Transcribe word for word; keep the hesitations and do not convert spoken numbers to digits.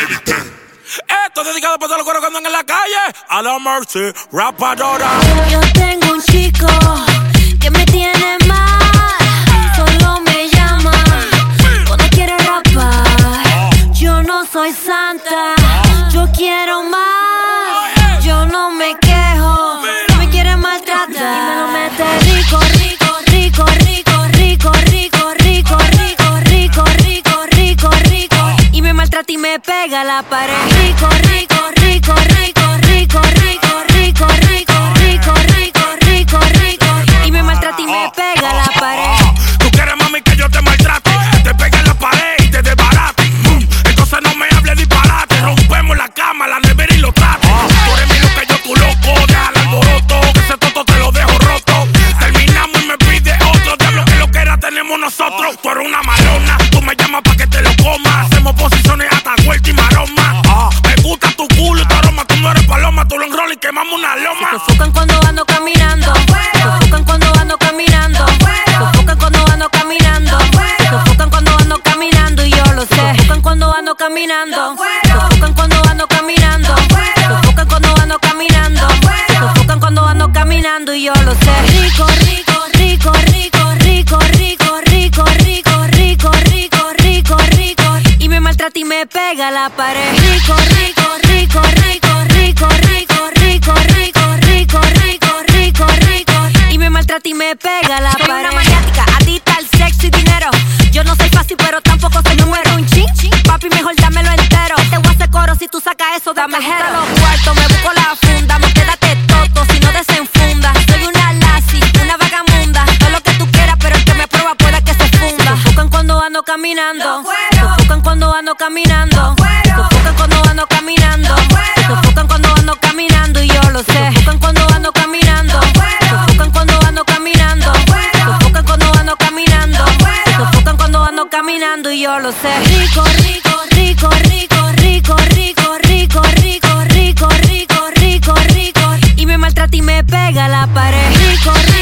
Esto es dedicado para todos los cueros que andan en la calle. A la Mercy, rapadora. Yo tengo un chico que me tiene mal. Solo me llama cuando quiere rapar. Yo no soy santa, yo quiero más. Yo no me quejo, no me quiere maltratar. Y me lo mete rico, rico, rico, rico, rico, rico, rico, rico, rico, rico, rico, rico. Y me maltrata y me pega a la pared. Rico, rico, rico, rico, rico, rico, rico, rico, rico, rico, rico, rico. Y me maltrata y me pega a la pared. Tú quieres, mami, que yo te maltrate, te pegue en la pared y te desbarate. Entonces no me hables disparate. Rompemos la cama, la nevera y los trates. Tú eres mi loca, yo tu loco. Deja el alboroto, que ese toto te lo dejo roto. Terminamos y me pide otro. Diablo que lo que era tenemos nosotros. Tú eres una malona, tú me llamas pa' que te lo comas. Hacemos posiciones hasta vuelta y maroma. Me gusta tu culo y tu aroma. Tú no eres paloma, tú lo enrolas y quemamos una loma. Se sofocan cuando ando caminando. Se sofocan cuando ando caminando. Se sofocan cuando ando caminando. Se sofocan cuando ando caminando y yo lo sé. Se sofocan cuando ando caminando. Se sofocan cuando ando caminando. Se sofocan cuando ando caminando. Se sofocan cuando ando caminando y yo lo sé. Rico, rico, rico, rico, rico, rico, rico, rico, rico, rico, rico, rico. Y me maltrata y me pega a la pared. Rico, rico, rico, rico, rico, rico, rico, rico, rico, rico, rico, rico. Y me maltrata y me pega a la pared. Soy una maniática, adicta al sexo y dinero. Yo no soy fácil, pero tampoco soy número un chin, chin. Papi, mejor dámelo entero. Te voy a hacer coro si tú sacas eso, dame jero. Los cuartos, me busco la funda. Me quédate toto si no desenfunda. Soy una lassi, una vagamunda. Todo lo que tú quieras, pero el que me prueba puede que se funda. Se sofocan cuando ando caminando. Se sofocan cuando ando caminando. Se sofocan cuando ando caminando. Se sofocan cuando ando caminando y yo lo sé. Se sofocan cuando ando caminando. Se sofocan cuando ando caminando. Se sofocan cuando ando caminando. Se sofocan cuando ando caminando y yo lo sé. Rico, rico, rico, rico, rico, rico, rico, rico, rico, rico, rico, rico. Y me maltrata y me pega a la pared. Rico, rico.